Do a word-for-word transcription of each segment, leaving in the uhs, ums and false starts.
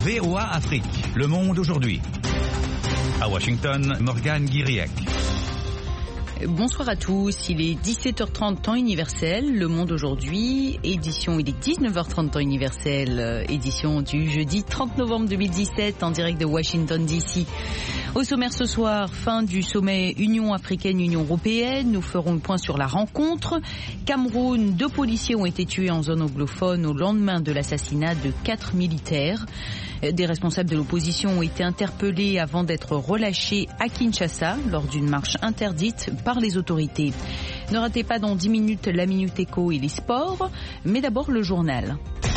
V O A Afrique, le monde aujourd'hui. À Washington, Morgane Guiriec. Bonsoir à tous, il est dix-sept heures trente temps universel, Le Monde aujourd'hui, édition, il est dix-neuf heures trente temps universel, édition du jeudi trente novembre deux mille dix-sept en direct de Washington D C. Au sommaire ce soir, fin du sommet Union africaine-Union européenne, nous ferons le point sur la rencontre. Cameroun, deux policiers ont été tués en zone anglophone au lendemain de l'assassinat de quatre militaires. Des responsables de l'opposition ont été interpellés avant d'être relâchés à Kinshasa lors d'une marche interdite par les autorités. Ne ratez pas dans dix minutes la Minute Éco et les sports, mais d'abord le journal.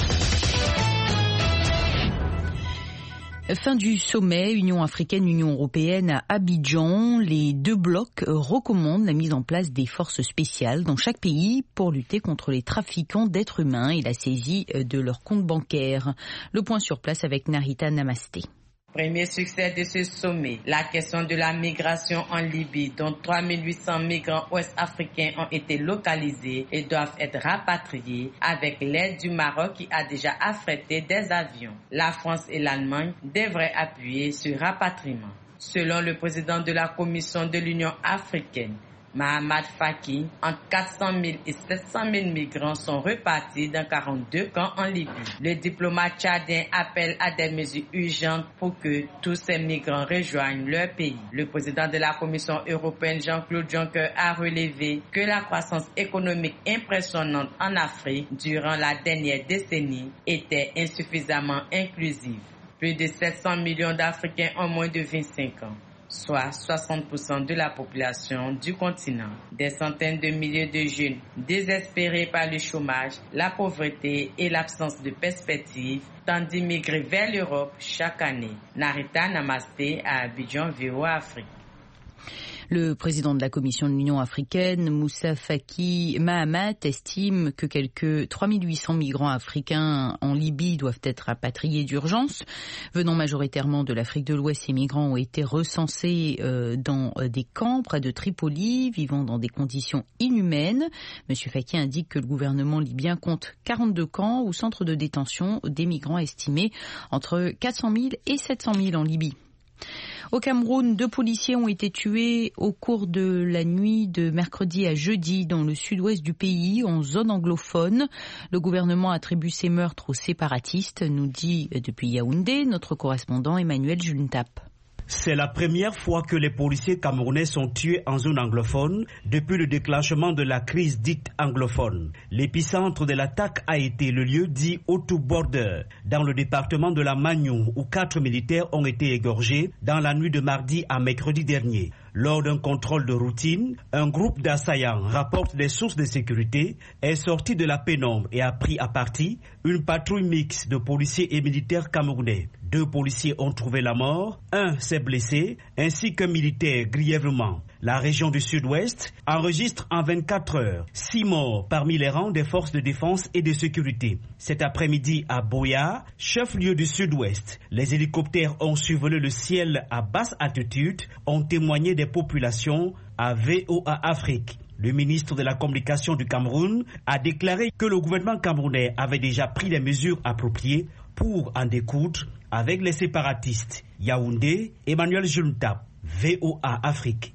Fin du sommet Union africaine-Union européenne à Abidjan, les deux blocs recommandent la mise en place des forces spéciales dans chaque pays pour lutter contre les trafiquants d'êtres humains et la saisie de leurs comptes bancaires. Le point sur place avec Narita Namasté. Premier succès de ce sommet, la question de la migration en Libye, dont trois mille huit cents migrants ouest-africains ont été localisés et doivent être rapatriés avec l'aide du Maroc qui a déjà affrété des avions. La France et l'Allemagne devraient appuyer ce rapatriement. Selon le président de la Commission de l'Union africaine, Mahamat Faki, entre quatre cent mille et sept cent mille migrants sont repartis dans quarante-deux camps en Libye. Le diplomate tchadien appelle à des mesures urgentes pour que tous ces migrants rejoignent leur pays. Le président de la Commission européenne, Jean-Claude Juncker, a relevé que la croissance économique impressionnante en Afrique durant la dernière décennie était insuffisamment inclusive. Plus de sept cents millions d'Africains ont moins de vingt-cinq ans, soit soixante pour cent de la population du continent. Des centaines de milliers de jeunes désespérés par le chômage, la pauvreté et l'absence de perspective tentent d'immigrer vers l'Europe chaque année. Narita Namasté à Abidjan, V O A Afrique. Le président de la Commission de l'Union africaine, Moussa Faki Mahamat, estime que quelques trois mille huit cents migrants africains en Libye doivent être rapatriés d'urgence. Venant majoritairement de l'Afrique de l'Ouest, ces migrants ont été recensés euh, dans des camps près de Tripoli, vivant dans des conditions inhumaines. Monsieur Faki indique que le gouvernement libyen compte quarante-deux camps ou centres de détention des migrants estimés entre quatre cent mille et sept cent mille en Libye. Au Cameroun, deux policiers ont été tués au cours de la nuit de mercredi à jeudi dans le sud-ouest du pays, en zone anglophone. Le gouvernement attribue ces meurtres aux séparatistes, nous dit depuis Yaoundé notre correspondant Emmanuel Juntap. C'est la première fois que les policiers camerounais sont tués en zone anglophone depuis le déclenchement de la crise dite anglophone. L'épicentre de l'attaque a été le lieu dit Otu Border, dans le département de la Magnon, où quatre militaires ont été égorgés dans la nuit de mardi à mercredi dernier. Lors d'un contrôle de routine, un groupe d'assaillants, rapporte des sources de sécurité, est sorti de la pénombre et a pris à partie une patrouille mixte de policiers et militaires camerounais. Deux policiers ont trouvé la mort, un s'est blessé, ainsi qu'un militaire grièvement. La région du Sud-Ouest enregistre en vingt-quatre heures six morts parmi les rangs des forces de défense et de sécurité. Cet après-midi à Boya, chef-lieu du Sud-Ouest, les hélicoptères ont survolé le ciel à basse altitude, ont témoigné des populations à V O A Afrique. Le ministre de la Communication du Cameroun a déclaré que le gouvernement camerounais avait déjà pris les mesures appropriées pour en découdre avec les séparatistes. Yaoundé, Emmanuel Juntap, V O A Afrique.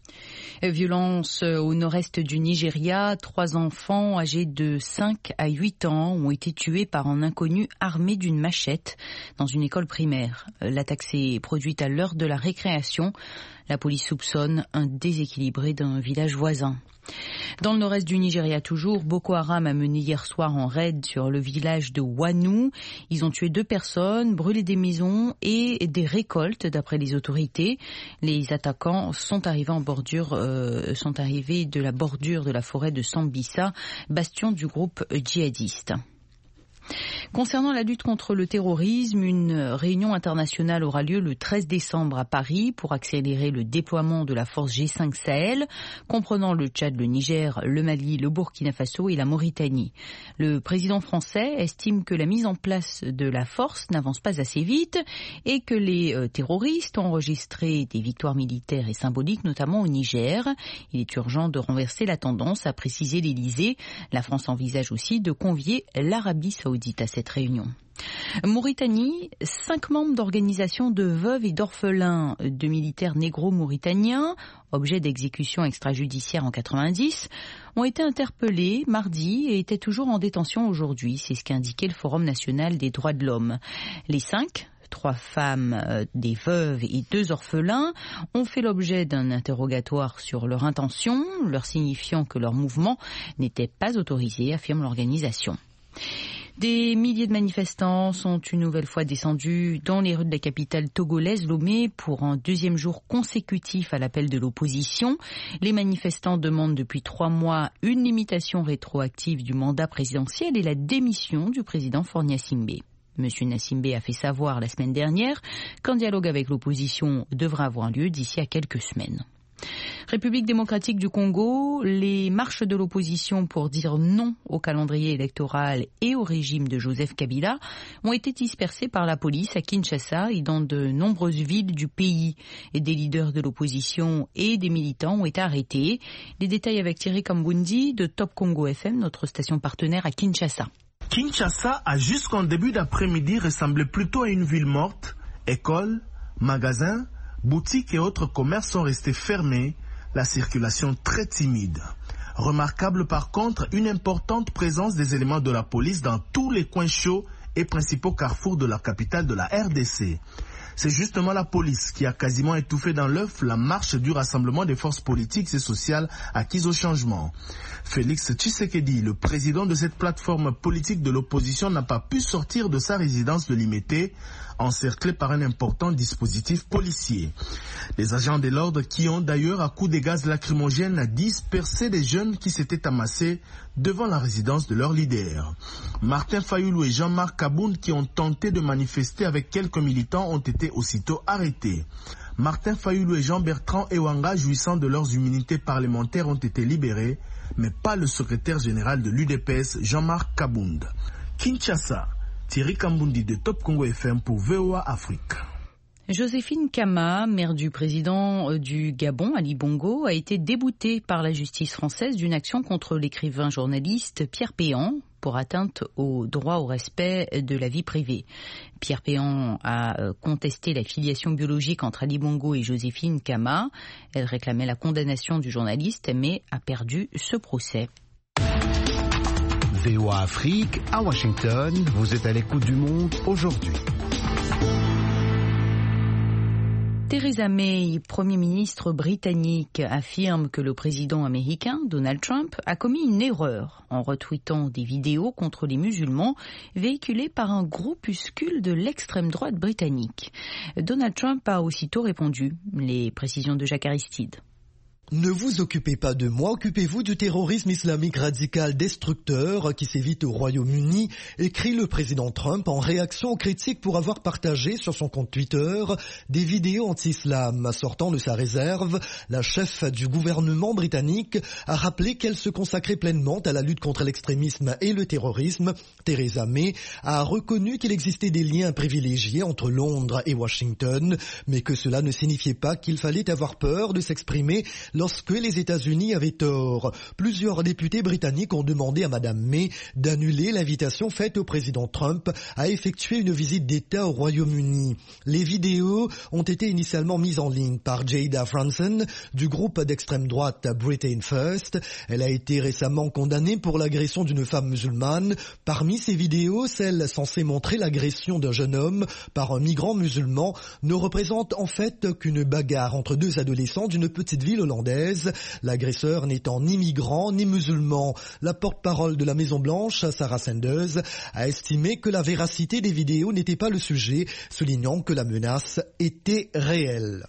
Violence au nord-est du Nigeria. Trois enfants âgés de cinq à huit ans ont été tués par un inconnu armé d'une machette dans une école primaire. L'attaque s'est produite à l'heure de la récréation. La police soupçonne un déséquilibré d'un village voisin. Dans le nord-est du Nigeria toujours, Boko Haram a mené hier soir un raid sur le village de Wanu. Ils ont tué deux personnes, brûlé des maisons et des récoltes d'après les autorités. Les attaquants sont arrivés en bordure, euh, sont arrivés de la bordure de la forêt de Sambisa, bastion du groupe djihadiste. Concernant la lutte contre le terrorisme, une réunion internationale aura lieu le treize décembre à Paris pour accélérer le déploiement de la force G cinq Sahel, comprenant le Tchad, le Niger, le Mali, le Burkina Faso et la Mauritanie. Le président français estime que la mise en place de la force n'avance pas assez vite et que les terroristes ont enregistré des victoires militaires et symboliques, notamment au Niger. Il est urgent de renverser la tendance, a précisé l'Élysée. La France envisage aussi de convier l'Arabie Saoudite saoudite à cette réunion. Mauritanie, cinq membres d'organisations de veuves et d'orphelins de militaires négro-mauritaniens, objets d'exécution extrajudiciaire en quatre-vingt-dix, ont été interpellés mardi et étaient toujours en détention aujourd'hui. C'est ce qu'a indiqué le Forum national des droits de l'homme. Les cinq, trois femmes, des veuves et deux orphelins, ont fait l'objet d'un interrogatoire sur leur intention, leur signifiant que leur mouvement n'était pas autorisé, affirme l'organisation. Des milliers de manifestants sont une nouvelle fois descendus dans les rues de la capitale togolaise, Lomé, pour un deuxième jour consécutif à l'appel de l'opposition. Les manifestants demandent depuis trois mois une limitation rétroactive du mandat présidentiel et la démission du président Faure Gnassingbé. Monsieur Gnassingbé a fait savoir la semaine dernière qu'un dialogue avec l'opposition devra avoir lieu d'ici à quelques semaines. République démocratique du Congo, les marches de l'opposition pour dire non au calendrier électoral et au régime de Joseph Kabila ont été dispersées par la police à Kinshasa et dans de nombreuses villes du pays. Et des leaders de l'opposition et des militants ont été arrêtés. Les détails avec Thierry Kambundi de Top Congo F M, notre station partenaire à Kinshasa. Kinshasa a jusqu'en début d'après-midi ressemblé plutôt à une ville morte. Écoles, magasins, boutiques et autres commerces sont restés fermés, la circulation très timide. Remarquable par contre une importante présence des éléments de la police dans tous les coins chauds et principaux carrefours de la capitale de la R D C. C'est justement la police qui a quasiment étouffé dans l'œuf la marche du rassemblement des forces politiques et sociales acquises au changement. Félix Tshisekedi, le président de cette plateforme politique de l'opposition, n'a pas pu sortir de sa résidence de Limete, encerclé par un important dispositif policier. Les agents de l'ordre qui ont d'ailleurs à coups de gaz lacrymogènes dispersé des jeunes qui s'étaient amassés devant la résidence de leur leader. Martin Fayoulou et Jean-Marc Kabound, qui ont tenté de manifester avec quelques militants, ont été aussitôt arrêtés. Martin Fayoulou et Jean-Bertrand Ewanga, jouissant de leurs immunités parlementaires, ont été libérés, mais pas le secrétaire général de l'U D P S, Jean-Marc Kabound. Kinshasa, Thierry Kambundi de Top Congo F M pour V O A Afrique. Joséphine Kama, mère du président du Gabon, Ali Bongo, a été déboutée par la justice française d'une action contre l'écrivain journaliste Pierre Péan pour atteinte au droit au respect de la vie privée. Pierre Péan a contesté la filiation biologique entre Ali Bongo et Joséphine Kama. Elle réclamait la condamnation du journaliste, mais a perdu ce procès. V O A Afrique, à Washington, vous êtes à l'écoute du monde aujourd'hui. Theresa May, Premier ministre britannique, affirme que le président américain, Donald Trump, a commis une erreur en retweetant des vidéos contre les musulmans véhiculées par un groupuscule de l'extrême droite britannique. Donald Trump a aussitôt répondu. Les précisions de Jacques Aristide. Ne vous occupez pas de moi, occupez-vous du terrorisme islamique radical destructeur qui sévit au Royaume-Uni, écrit le président Trump en réaction aux critiques pour avoir partagé sur son compte Twitter des vidéos anti-islam. Sortant de sa réserve, la chef du gouvernement britannique a rappelé qu'elle se consacrait pleinement à la lutte contre l'extrémisme et le terrorisme. Theresa May a reconnu qu'il existait des liens privilégiés entre Londres et Washington, mais que cela ne signifiait pas qu'il fallait avoir peur de s'exprimer lorsque les États-Unis avaient tort. Plusieurs députés britanniques ont demandé à Madame May d'annuler l'invitation faite au président Trump à effectuer une visite d'État au Royaume-Uni. Les vidéos ont été initialement mises en ligne par Jada Franson du groupe d'extrême droite Britain First. Elle a été récemment condamnée pour l'agression d'une femme musulmane. Parmi ces vidéos, celle censée montrer l'agression d'un jeune homme par un migrant musulman ne représente en fait qu'une bagarre entre deux adolescents d'une petite ville hollandaise. L'agresseur n'étant ni migrant ni musulman. La porte-parole de la Maison-Blanche, Sarah Sanders, a estimé que la véracité des vidéos n'était pas le sujet, soulignant que la menace était réelle.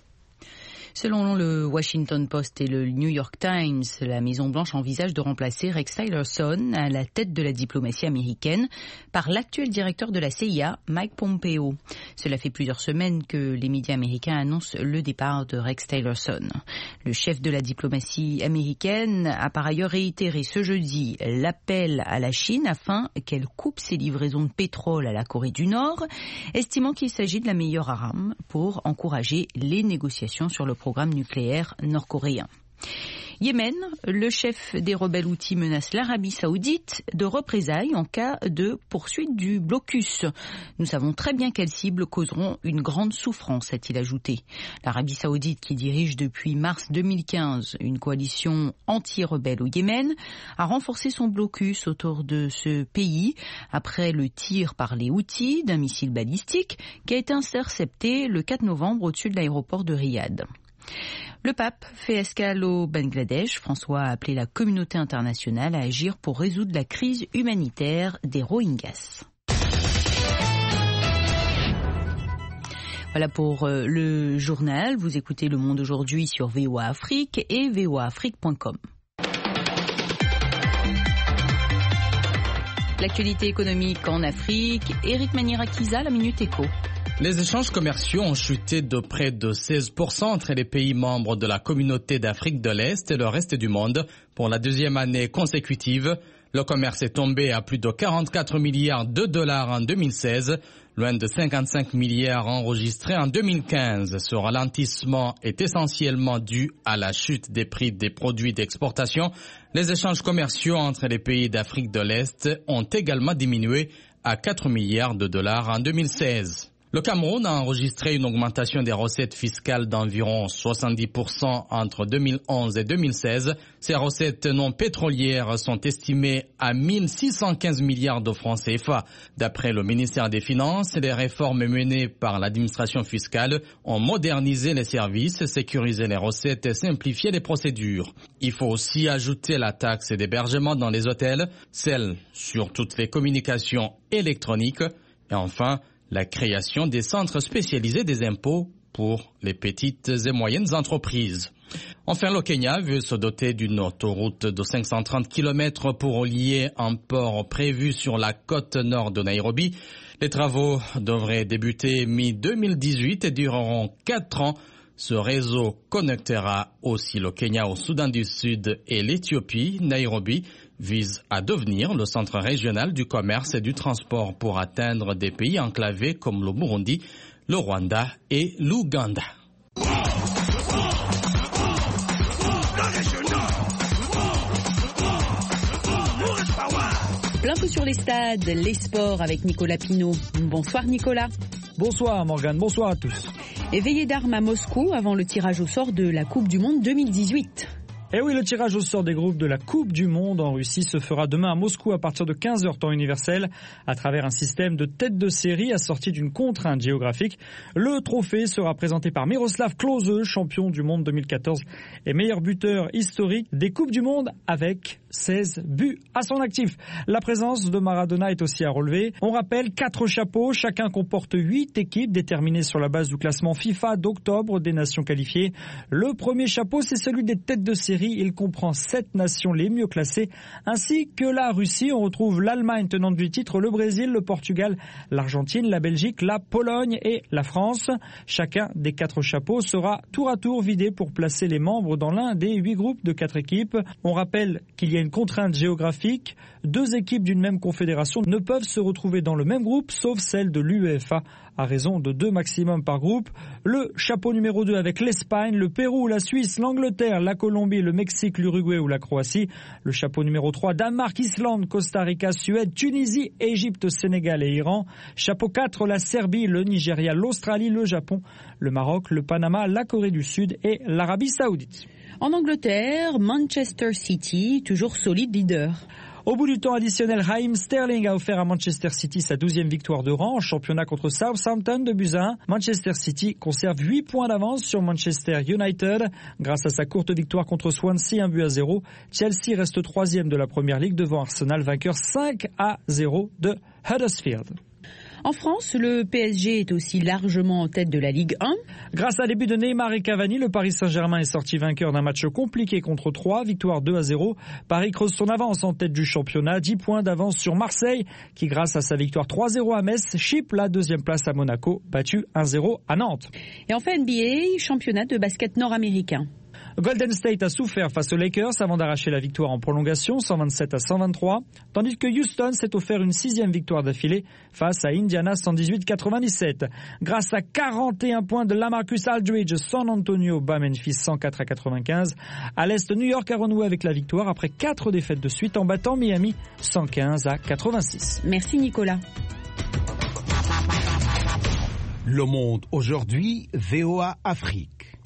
Selon le Washington Post et le New York Times, la Maison-Blanche envisage de remplacer Rex Tillerson à la tête de la diplomatie américaine par l'actuel directeur de la C I A, Mike Pompeo. Cela fait plusieurs semaines que les médias américains annoncent le départ de Rex Tillerson. Le chef de la diplomatie américaine a par ailleurs réitéré ce jeudi l'appel à la Chine afin qu'elle coupe ses livraisons de pétrole à la Corée du Nord, estimant qu'il s'agit de la meilleure arme pour encourager les négociations sur le programme nucléaire nord-coréen. Yémen, le chef des rebelles houthis menace l'Arabie saoudite de représailles en cas de poursuite du blocus. Nous savons très bien quelles cibles causeront une grande souffrance, a-t-il ajouté. L'Arabie saoudite, qui dirige depuis mars deux mille quinze une coalition anti-rebelle au Yémen, a renforcé son blocus autour de ce pays après le tir par les Houthis d'un missile balistique qui a été intercepté le quatre novembre au-dessus de l'aéroport de Riyad. Le pape fait escale au Bangladesh. François a appelé la communauté internationale à agir pour résoudre la crise humanitaire des Rohingyas. Voilà pour le journal. Vous écoutez Le Monde aujourd'hui sur V O A Afrique et v o a afrique point com. L'actualité économique en Afrique, Eric Manirakiza, la Minute Éco. Les échanges commerciaux ont chuté de près de seize pour cent entre les pays membres de la communauté d'Afrique de l'Est et le reste du monde pour la deuxième année consécutive. Le commerce est tombé à plus de quarante-quatre milliards de dollars en deux mille seize, loin de cinquante-cinq milliards enregistrés en deux mille quinze. Ce ralentissement est essentiellement dû à la chute des prix des produits d'exportation. Les échanges commerciaux entre les pays d'Afrique de l'Est ont également diminué à quatre milliards de dollars en deux mille seize. Le Cameroun a enregistré une augmentation des recettes fiscales d'environ soixante-dix pour cent entre deux mille onze et deux mille seize. Ces recettes non pétrolières sont estimées à mille six cent quinze milliards de francs C F A. D'après le ministère des Finances, les réformes menées par l'administration fiscale ont modernisé les services, sécurisé les recettes et simplifié les procédures. Il faut aussi ajouter la taxe d'hébergement dans les hôtels, celle sur toutes les communications électroniques et enfin la création des centres spécialisés des impôts pour les petites et moyennes entreprises. Enfin, le Kenya veut se doter d'une autoroute de cinq cent trente kilomètres pour relier un port prévu sur la côte nord de Nairobi. Les travaux devraient débuter mi deux mille dix-huit et dureront quatre ans. Ce réseau connectera aussi le Kenya au Soudan du Sud et l'Éthiopie. Nairobi vise à devenir le centre régional du commerce et du transport pour atteindre des pays enclavés comme le Burundi, le Rwanda et l'Ouganda. Plein feu sur les stades, les sports avec Nicolas Pinault. Bonsoir Nicolas. Bonsoir Morgane, bonsoir à tous. Éveillé d'armes à Moscou avant le tirage au sort de la Coupe du Monde deux mille dix-huit. Et oui, le tirage au sort des groupes de la Coupe du Monde en Russie se fera demain à Moscou à partir de quinze heures temps universel à travers un système de tête de série assorti d'une contrainte géographique. Le trophée sera présenté par Miroslav Klose, champion du monde deux mille quatorze et meilleur buteur historique des Coupes du Monde avec seize buts à son actif. La présence de Maradona est aussi à relever. On rappelle quatre chapeaux, chacun comporte huit équipes déterminées sur la base du classement FIFA d'octobre des nations qualifiées. Le premier chapeau, c'est celui des têtes de série. Il comprend sept nations les mieux classées, ainsi que la Russie. On retrouve l'Allemagne tenante du titre, le Brésil, le Portugal, l'Argentine, la Belgique, la Pologne et la France. Chacun des quatre chapeaux sera tour à tour vidé pour placer les membres dans l'un des huit groupes de quatre équipes. On rappelle qu'il y a une contrainte géographique. Deux équipes d'une même confédération ne peuvent se retrouver dans le même groupe, sauf celle de l'UEFA, à raison de deux maximum par groupe. Le chapeau numéro deux avec l'Espagne, le Pérou, la Suisse, l'Angleterre, la Colombie, le Mexique, l'Uruguay ou la Croatie. Le chapeau numéro trois, Danemark, Islande, Costa Rica, Suède, Tunisie, Égypte, Sénégal et Iran. Chapeau quatre, la Serbie, le Nigeria, l'Australie, le Japon, le Maroc, le Panama, la Corée du Sud et l'Arabie Saoudite. En Angleterre, Manchester City, toujours solide leader. Au bout du temps additionnel, Raheem Sterling a offert à Manchester City sa douzième victoire de rang en championnat contre Southampton de buts à un. Manchester City conserve huit points d'avance sur Manchester United. Grâce à sa courte victoire contre Swansea, un but à zéro, Chelsea reste troisième de la Première Ligue devant Arsenal, vainqueur cinq à zéro de Huddersfield. En France, le P S G est aussi largement en tête de la Ligue un. Grâce à des buts de Neymar et Cavani, le Paris Saint-Germain est sorti vainqueur d'un match compliqué contre Troyes, victoire deux à zéro. Paris creuse son avance en tête du championnat, dix points d'avance sur Marseille, qui grâce à sa victoire trois zéro à Metz, chipe la deuxième place à Monaco, battu un zéro à Nantes. Et enfin N B A, championnat de basket nord-américain. Golden State a souffert face aux Lakers avant d'arracher la victoire en prolongation, cent vingt-sept à cent vingt-trois, tandis que Houston s'est offert une sixième victoire d'affilée face à Indiana cent dix-huit à quatre-vingt-dix-sept. Grâce à quarante et un points de LaMarcus Aldridge, San Antonio bat Memphis cent quatre à quatre-vingt-quinze. À l'Est, New York a renoué avec la victoire après quatre défaites de suite en battant Miami cent quinze à quatre-vingt-six. Merci Nicolas. Le Monde aujourd'hui, V O A Afrique.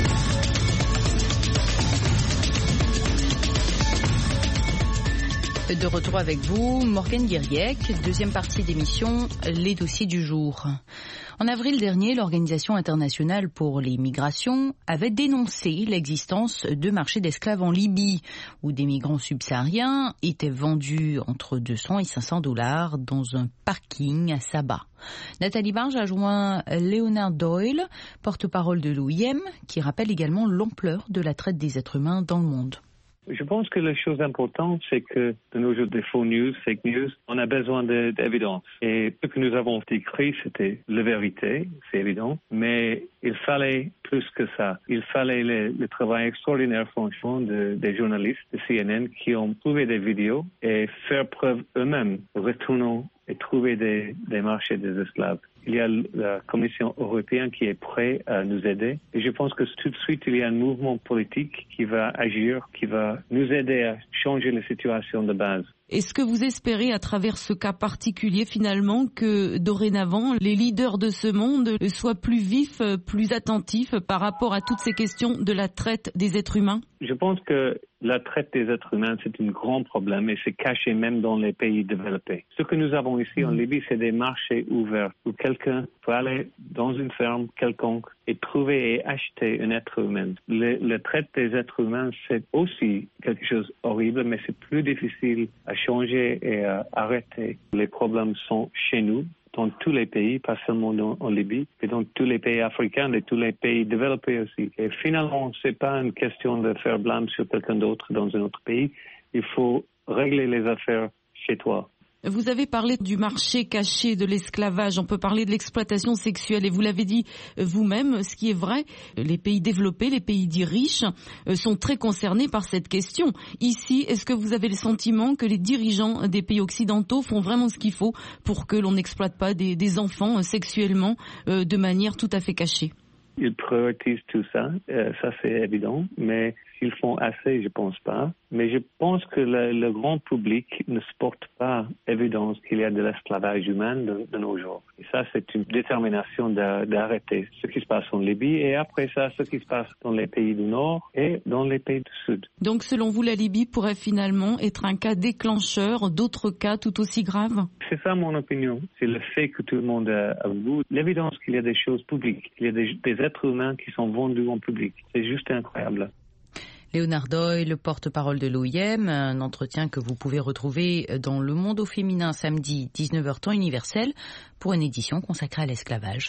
De retour avec vous, Morgane Guiriec, deuxième partie d'émission, les dossiers du jour. En avril dernier, l'Organisation internationale pour les migrations avait dénoncé l'existence de marchés d'esclaves en Libye, où des migrants subsahariens étaient vendus entre deux cents et cinq cents dollars dans un parking à Sabah. Nathalie Barge a joint Leonard Doyle, porte-parole de l'O I M, qui rappelle également l'ampleur de la traite des êtres humains dans le monde. Je pense que la chose importante, c'est que de nos jours des faux news, fake news, on a besoin d'évidence. Et ce que nous avons écrit, c'était la vérité, c'est évident, mais il fallait plus que ça. Il fallait le, le travail extraordinaire, franchement, de, des journalistes de C N N qui ont trouvé des vidéos et faire preuve eux-mêmes, retournant et trouver des, des marchés des esclaves. Il y a la Commission européenne qui est prête à nous aider. Et je pense que tout de suite, il y a un mouvement politique qui va agir, qui va nous aider à changer la situation de base. Est-ce que vous espérez, à travers ce cas particulier, finalement, que dorénavant, les leaders de ce monde soient plus vifs, plus attentifs par rapport à toutes ces questions de la traite des êtres humains? Je pense que la traite des êtres humains, c'est un grand problème et c'est caché même dans les pays développés. Ce que nous avons ici en Libye, c'est des marchés ouverts où quelqu'un peut aller dans une ferme quelconque et trouver et acheter un être humain. Le, la traite des êtres humains, c'est aussi quelque chose d'horrible, mais c'est plus difficile à changer et à arrêter. Les problèmes sont chez nous, dans tous les pays, pas seulement dans, en Libye, mais dans tous les pays africains et tous les pays développés aussi. Et finalement, c'est pas une question de faire blâme sur quelqu'un d'autre dans un autre pays. Il faut régler les affaires chez toi. Vous avez parlé du marché caché de l'esclavage, on peut parler de l'exploitation sexuelle et vous l'avez dit vous-même, ce qui est vrai, les pays développés, les pays dits riches sont très concernés par cette question. Ici, est-ce que vous avez le sentiment que les dirigeants des pays occidentaux font vraiment ce qu'il faut pour que l'on n'exploite pas des, des enfants sexuellement de manière tout à fait cachée? Ils prioritisent tout ça, euh, ça c'est évident, mais s'ils font assez, je pense pas. Mais je pense que le, le grand public ne supporte pas évidence qu'il y a de l'esclavage humain de, de nos jours. Et ça, c'est une détermination de, d'arrêter ce qui se passe en Libye et après ça, ce qui se passe dans les pays du Nord et dans les pays du Sud. Donc, selon vous, la Libye pourrait finalement être un cas déclencheur d'autres cas tout aussi graves? C'est ça mon opinion. C'est le fait que tout le monde a vu l'évidence qu'il y a des choses publiques, qu'il y a des, des êtres humains qui sont vendus en public. C'est juste incroyable. Leonard Doyle, le porte-parole de l'O I M, un entretien que vous pouvez retrouver dans Le Monde au féminin samedi dix-neuf heures temps universel pour une édition consacrée à l'esclavage.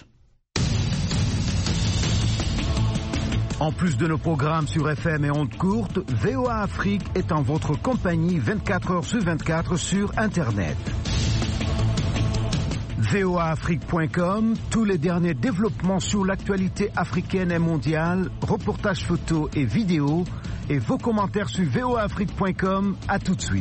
En plus de nos programmes sur F M et ondes courtes, V O A Afrique est en votre compagnie vingt-quatre heures sur vingt-quatre sur Internet. V O A Afrique point com, tous les derniers développements sur l'actualité africaine et mondiale, reportages photos et vidéos, et vos commentaires sur V O A Afrique point com. À tout de suite.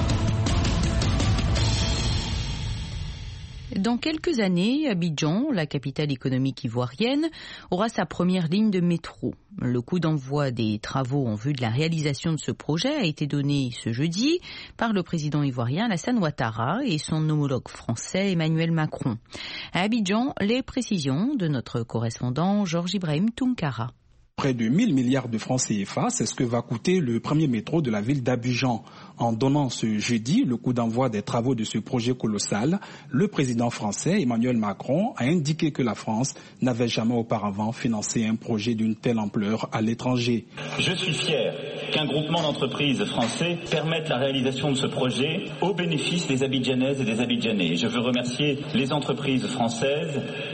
Dans quelques années, Abidjan, la capitale économique ivoirienne, aura sa première ligne de métro. Le coup d'envoi des travaux en vue de la réalisation de ce projet a été donné ce jeudi par le président ivoirien Alassane Ouattara et son homologue français Emmanuel Macron. À Abidjan, les précisions de notre correspondant Georges Ibrahim Tunkara. Près de mille milliards de francs C F A, c'est ce que va coûter le premier métro de la ville d'Abidjan. En donnant ce jeudi le coup d'envoi des travaux de ce projet colossal, le président français Emmanuel Macron a indiqué que la France n'avait jamais auparavant financé un projet d'une telle ampleur à l'étranger. Je suis fier qu'un groupement d'entreprises français permette la réalisation de ce projet au bénéfice des Abidjanaises et des Abidjanais. Je veux remercier les entreprises françaises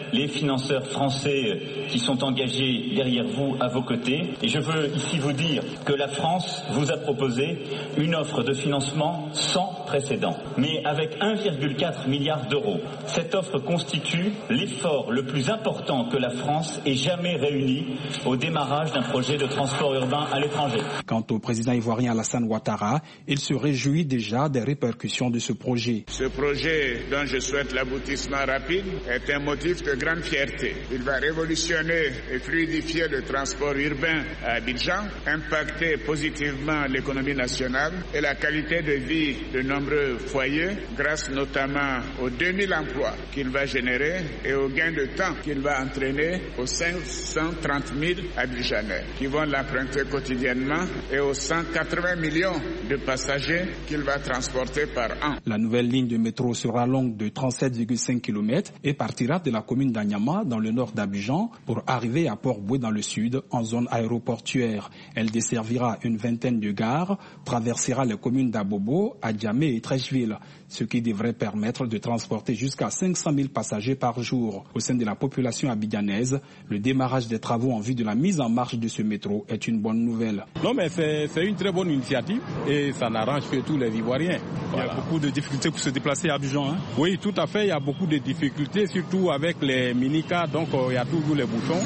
les financeurs français qui sont engagés derrière vous, à vos côtés. Et je veux ici vous dire que la France vous a proposé une offre de financement sans précédent, mais avec un virgule quatre milliard d'euros. Cette offre constitue l'effort le plus important que la France ait jamais réuni au démarrage d'un projet de transport urbain à l'étranger. Quant au président ivoirien Alassane Ouattara, il se réjouit déjà des répercussions de ce projet. Ce projet, dont je souhaite l'aboutissement rapide, est un motif de grande fierté. Il va révolutionner et fluidifier le transport urbain à Abidjan, impacter positivement l'économie nationale et la qualité de vie de nombreux foyers, grâce notamment aux deux mille emplois qu'il va générer et aux gains de temps qu'il va entraîner aux cinq cent trente mille Abidjanais qui vont l'emprunter quotidiennement et aux cent quatre-vingts millions de passagers qu'il va transporter par an. La nouvelle ligne de métro sera longue de trente-sept virgule cinq kilomètres et partira de la commune d'Anyama dans le nord d'Abidjan pour arriver à Port-Boué dans le sud en zone aéroportuaire. Elle desservira une vingtaine de gares, traversera les communes d'Abobo, Adjamé et Trècheville, ce qui devrait permettre de transporter jusqu'à cinq cent mille passagers par jour. Au sein de la population abidjanaise, le démarrage des travaux en vue de la mise en marche de ce métro est une bonne nouvelle. Non mais c'est, c'est une très bonne initiative et ça n'arrange que tous les Ivoiriens. Voilà. Il y a beaucoup de difficultés pour se déplacer à Abidjan. Hein? Oui, tout à fait, il y a beaucoup de difficultés, surtout avec les minicars, donc euh, il y a toujours les bouchons.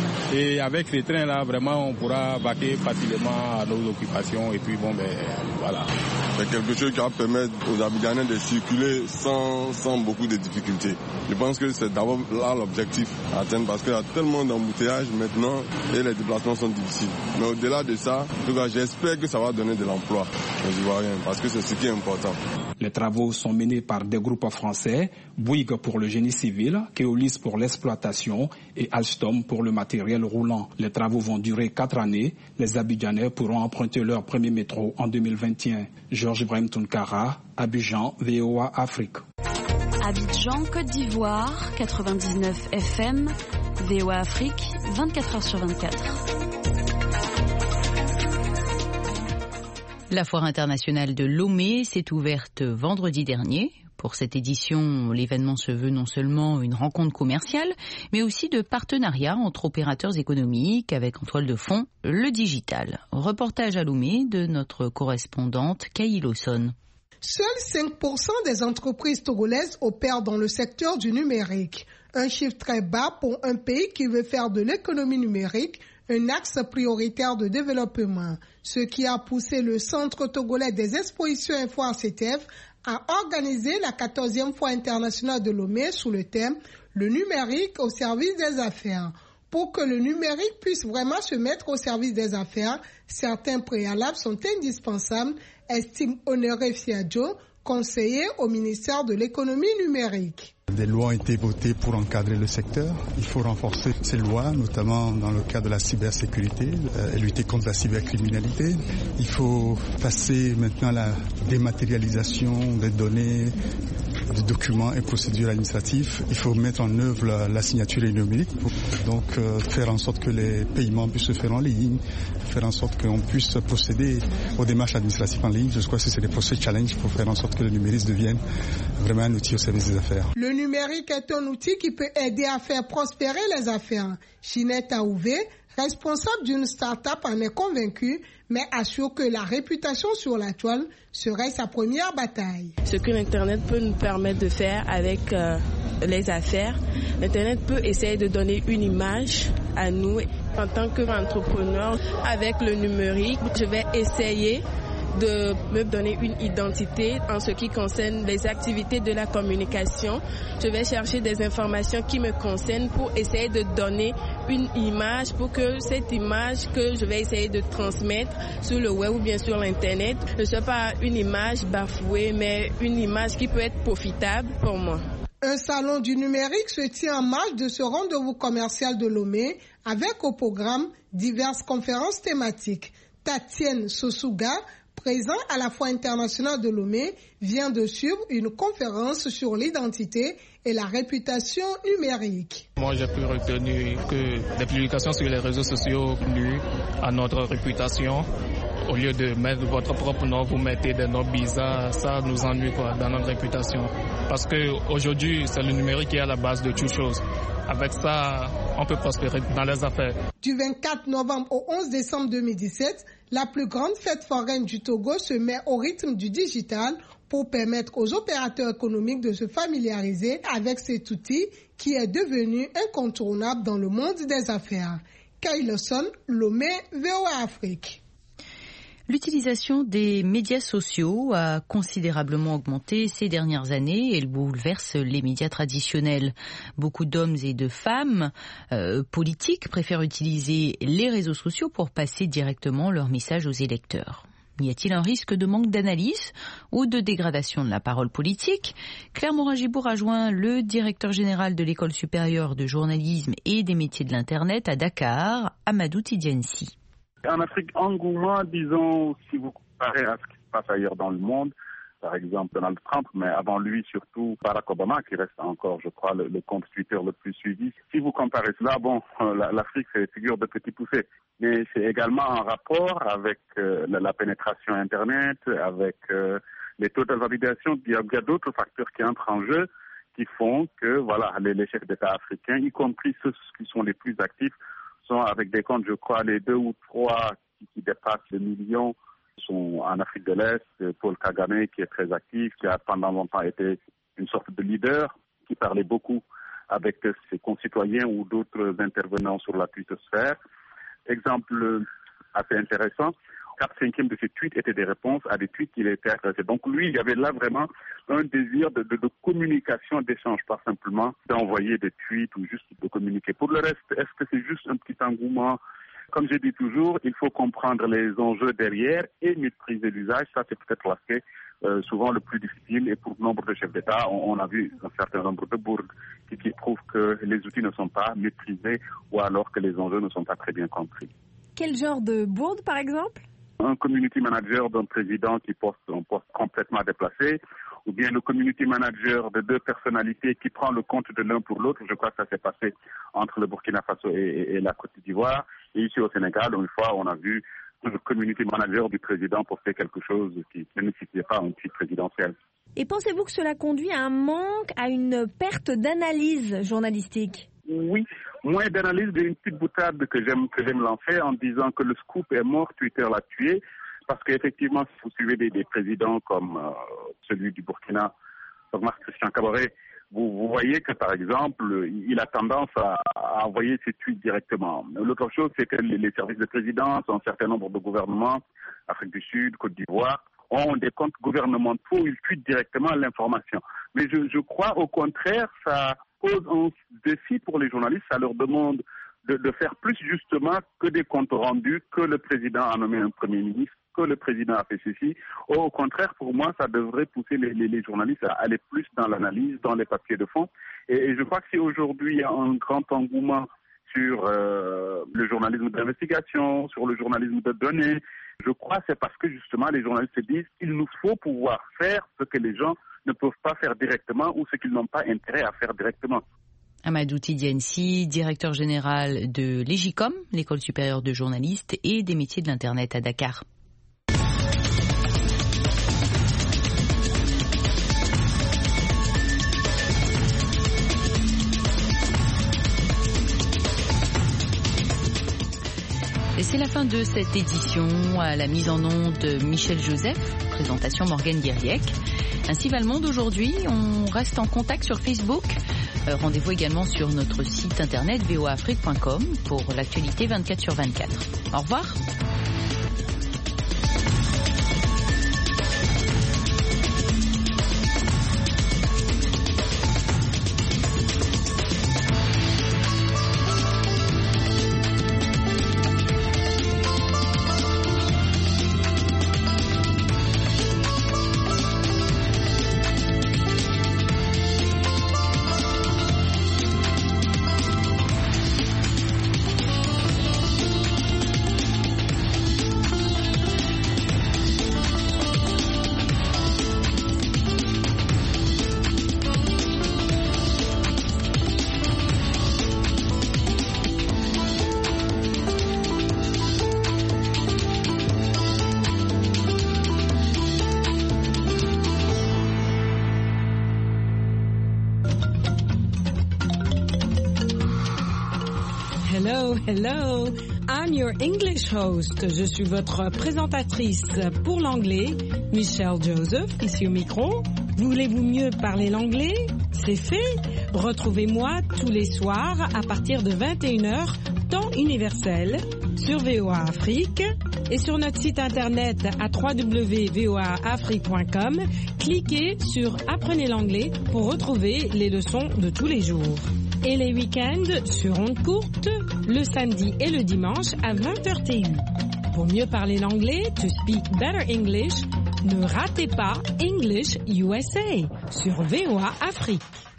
Et avec ces trains-là, vraiment, on pourra vaquer facilement à nos occupations et puis bon, ben voilà. C'est quelque chose qui va permettre aux Abidjanais de circuler sans, sans beaucoup de difficultés. Je pense que c'est d'abord là l'objectif à atteindre parce qu'il y a tellement d'embouteillages maintenant et les déplacements sont difficiles. Mais au-delà de ça, en tout cas, j'espère que ça va donner de l'emploi aux Ivoiriens parce que c'est ce qui est important. Les travaux sont menés par des groupes français, Bouygues pour le génie civil, Keolis pour l'exploitation et Alstom pour le matériel roulant. Les travaux vont durer quatre années. Les Abidjanais pourront emprunter leur premier métro en deux mille vingt et un. Georges Ibrahim Tounkara, Abidjan, V O A Afrique. Abidjan, Côte d'Ivoire, quatre-vingt-dix-neuf F M, V O A Afrique, vingt-quatre heures sur vingt-quatre. La foire internationale de Lomé s'est ouverte vendredi dernier. Pour cette édition, l'événement se veut non seulement une rencontre commerciale, mais aussi de partenariat entre opérateurs économiques avec en toile de fond le digital. Reportage à Lomé de notre correspondante Kaï Lawson. Seuls cinq pour cent des entreprises togolaises opèrent dans le secteur du numérique. Un chiffre très bas pour un pays qui veut faire de l'économie numérique un axe prioritaire de développement, ce qui a poussé le Centre togolais des expositions et foires C T F à organiser la quatorzième foire internationale de Lomé sous le thème « Le numérique au service des affaires ». Pour que le numérique puisse vraiment se mettre au service des affaires, certains préalables sont indispensables, estime Honoré Fiadjo, conseiller au ministère de l'économie numérique. Des lois ont été votées pour encadrer le secteur. Il faut renforcer ces lois, notamment dans le cadre de la cybersécurité, euh, et lutter contre la cybercriminalité. Il faut passer maintenant à la dématérialisation des données, des documents et procédures administratives. Il faut mettre en œuvre la, la signature numérique, pour donc euh, faire en sorte que les paiements puissent se faire en ligne, faire en sorte qu'on puisse procéder aux démarches administratives en ligne. Je crois que c'est des procès challenge pour faire en sorte que le numérique devienne vraiment un outil au service des affaires. Le numérique est un outil qui peut aider à faire prospérer les affaires. Ginette Aouvé, responsable d'une start-up, en est convaincue, mais assure que la réputation sur la toile serait sa première bataille. Ce que l'Internet peut nous permettre de faire avec euh, les affaires, l'Internet peut essayer de donner une image à nous. En tant qu'entrepreneur, avec le numérique, je vais essayer de me donner une identité en ce qui concerne les activités de la communication. Je vais chercher des informations qui me concernent pour essayer de donner une image, pour que cette image que je vais essayer de transmettre sur le web ou bien sur l'internet ne soit pas une image bafouée, mais une image qui peut être profitable pour moi. Un salon du numérique se tient en marge de ce rendez-vous commercial de Lomé avec au programme diverses conférences thématiques. Tatienne Sosuga, présent à la Foire internationale de Lomé, vient de suivre une conférence sur l'identité et la réputation numérique. Moi, j'ai pu retenir que les publications sur les réseaux sociaux nuisent à notre réputation. Au lieu de mettre votre propre nom, vous mettez des noms bizarres. Ça nous ennuie quoi, dans notre réputation. Parce qu'aujourd'hui, c'est le numérique qui est à la base de toute chose. Avec ça, on peut prospérer dans les affaires. Du vingt-quatre novembre au onze décembre deux mille dix-sept, la plus grande fête foraine du Togo se met au rythme du digital pour permettre aux opérateurs économiques de se familiariser avec cet outil qui est devenu incontournable dans le monde des affaires. Kay Lawson, Lomé, V O A Afrique. L'utilisation des médias sociaux a considérablement augmenté ces dernières années et elle bouleverse les médias traditionnels. Beaucoup d'hommes et de femmes euh, politiques préfèrent utiliser les réseaux sociaux pour passer directement leur message aux électeurs. Y a-t-il un risque de manque d'analyse ou de dégradation de la parole politique? Claire Morin-Gibour a joint le directeur général de l'École supérieure de journalisme et des métiers de l'Internet à Dakar, Amadou Tidianssi. En Afrique, engouement, disons, si vous comparez à ce qui se passe ailleurs dans le monde, par exemple Donald Trump, mais avant lui surtout Barack Obama, qui reste encore, je crois, le, le compte Twitter le plus suivi. Si vous comparez cela, bon, euh, l'Afrique, c'est figure de petit poussé. Mais c'est également en rapport avec euh, la, la pénétration Internet, avec euh, les taux de validation. Il y a, il y a d'autres facteurs qui entrent en jeu qui font que, voilà, les, les chefs d'État africains, y compris ceux qui sont les plus actifs, sont avec des comptes, je crois, les deux ou trois qui, qui dépassent le million sont en Afrique de l'Est. Paul Kagame, qui est très actif, qui a pendant longtemps été une sorte de leader, qui parlait beaucoup avec ses concitoyens ou d'autres intervenants sur la twittosphère. Exemple assez intéressant, quatre cinquièmes de ses tweets étaient des réponses à des tweets qu'il était adressés. Donc lui, il y avait là vraiment un désir de, de, de communication, d'échange, pas simplement d'envoyer des tweets ou juste de communiquer. Pour le reste, est-ce que c'est juste un petit engouement? Comme je dis toujours, il faut comprendre les enjeux derrière et maîtriser l'usage. Ça, c'est peut-être l'aspect euh, souvent le plus difficile. Et pour nombre de chefs d'État, on, on a vu un certain nombre de bourdes qui, qui prouvent que les outils ne sont pas maîtrisés ou alors que les enjeux ne sont pas très bien compris. Quel genre de bourde, par exemple? Un community manager d'un président qui poste un poste complètement déplacé, ou bien le community manager de deux personnalités qui prend le compte de l'un pour l'autre. Je crois que ça s'est passé entre le Burkina Faso et, et, et la Côte d'Ivoire. Et ici au Sénégal, une fois, on a vu le community manager du président poster quelque chose qui ne nécessitait pas un tweet présidentiel. Et pensez-vous que cela conduit à un manque, à une perte d'analyse journalistique? Oui, moins d'analyse d'une petite boutade que j'aime que j'aime lancer en disant que le scoop est mort, Twitter l'a tué, parce qu'effectivement, si vous suivez des, des présidents comme euh, celui du Burkina, Omar Christian Kaboré, vous, vous voyez que par exemple, il a tendance à, à envoyer ses tweets directement. L'autre chose, c'est que les, les services de présidence, un certain nombre de gouvernements, Afrique du Sud, Côte d'Ivoire, ont des comptes gouvernementaux où ils tweetent directement l'information. Mais je, je crois au contraire, ça pose un défi pour les journalistes, ça leur demande de, de faire plus justement que des comptes rendus, que le président a nommé un premier ministre, que le président a fait ceci. Au contraire, pour moi, ça devrait pousser les, les, les journalistes à aller plus dans l'analyse, dans les papiers de fond. Et, et je crois que si aujourd'hui il y a un grand engouement sur euh, le journalisme d'investigation, sur le journalisme de données, je crois que c'est parce que justement les journalistes se disent qu'il nous faut pouvoir faire ce que les gens ne peuvent pas faire directement ou ce qu'ils n'ont pas intérêt à faire directement. Amadou Tidianssi, directeur général de l'E J C O M, l'École supérieure de journalistes et des métiers de l'Internet à Dakar. Et c'est la fin de cette édition. À la mise en onde de Michel Joseph, présentation Morgane Guiriec. Ainsi va le monde aujourd'hui. On reste en contact sur Facebook. Euh, rendez-vous également sur notre site internet v o a afrique point com pour l'actualité vingt-quatre sur vingt-quatre. Au revoir. hello, hello. I'm your English host. Je suis votre présentatrice pour l'anglais, Michelle Joseph, ici au micro. Voulez-vous mieux parler l'anglais? C'est fait. Retrouvez-moi tous les soirs à partir de vingt et une heures, temps universel, sur V O A Afrique et sur notre site internet à w w w point v o a afrique point com. Cliquez sur Apprenez l'anglais pour retrouver les leçons de tous les jours. Et les week-ends sur ondes courtes, le samedi et le dimanche à vingt heures T U. Pour mieux parler l'anglais, to speak better English, ne ratez pas English U S A sur V O A Afrique.